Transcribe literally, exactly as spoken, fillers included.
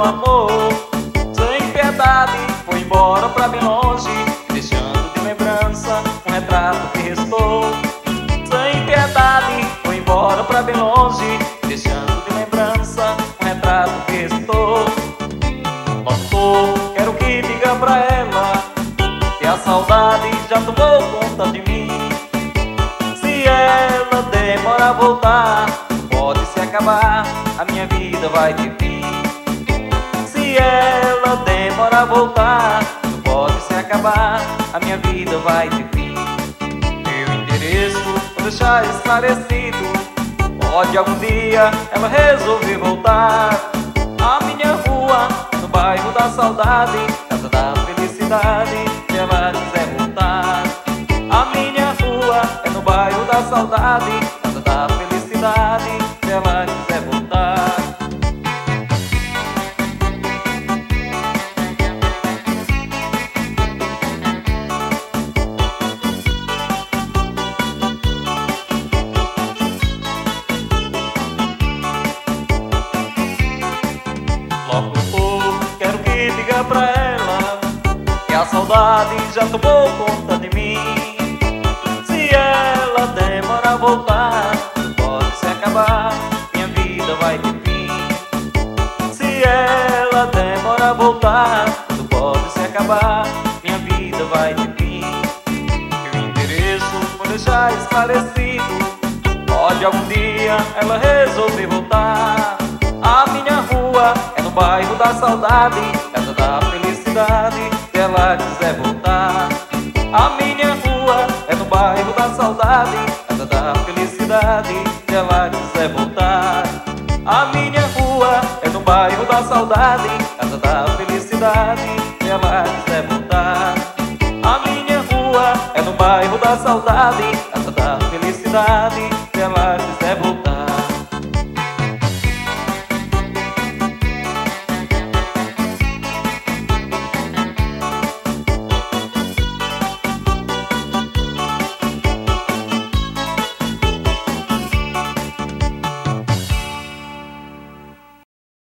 amor, sem piedade, foi embora pra bem longe, deixando de lembrança um retrato que restou. Sem piedade, foi embora pra bem longe, deixando de lembrança um retrato que restou. Pastor, quero que diga pra ela que a saudade já tomou conta de mim. Se ela demora a voltar, pode se acabar, a minha vida vai ter fim. Se ela demora a voltar, pode se acabar, a minha vida vai ter fim. Meu endereço vou deixar esclarecido, pode algum dia ela resolver voltar. A minha rua é no bairro da saudade, casa da felicidade, se ela quiser voltar. A minha rua é no bairro da saudade, casa da felicidade, se ela quiser voltar. Logo povo, quero que diga pra ela que a saudade já tomou conta de mim. Se ela demora a voltar, pode se acabar, minha vida vai ter fim. Se ela demora a voltar, tudo pode se acabar, minha vida vai ter fim. Meu endereço vou deixar esclarecido, pode algum dia ela resolver voltar. A minha rua é no bairro da saudade, casa da felicidade, se ela quiser voltar. A minha rua é no bairro da saudade, casa da felicidade, se ela quiser voltar. A minha rua é no bairro da saudade, casa da felicidade, se ela quiser voltar. A minha rua é no bairro da saudade, casa da felicidade, se ela